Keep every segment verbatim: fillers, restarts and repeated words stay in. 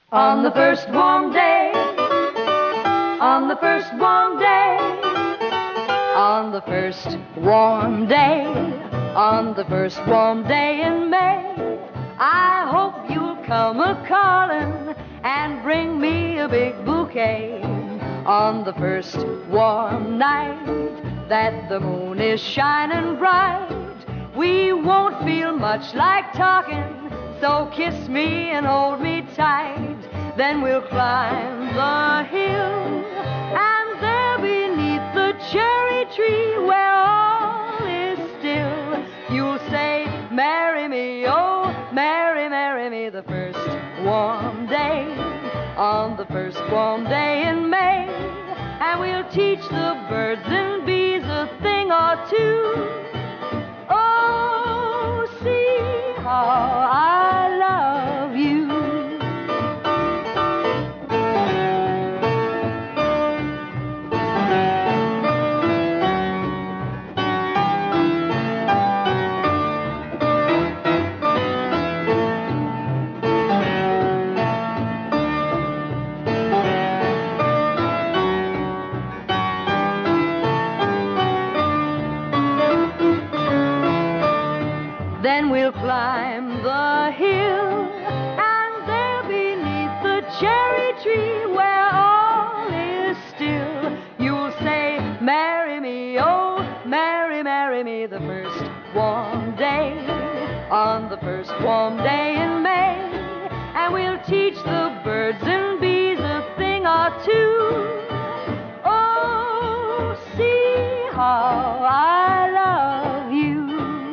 On the first warm day, on the first warm day, on the first warm day, on the first warm day in May, I hope you'll come a-callin' and bring me a big bouquet. On the first warm night that the moon is shining bright, we won't feel much like talking, so kiss me and hold me tight. Then we'll climb the hill, and there beneath the cherry tree where all is still, you'll say, marry me, oh, marry, marry me the first warm day, on the first warm day in May. And we'll teach the birds and bees a thing or two. Oh, see how I love you. Then we'll climb the hill, and there beneath the cherry tree where all is still, you'll say, marry me, oh, marry, marry me the first warm day, on the first warm day in May. And we'll teach the birds and bees a thing or two. Oh, see how I love you.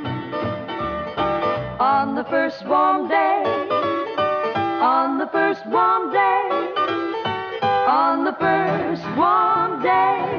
On the first warm day, on the first warm day, on the first warm day.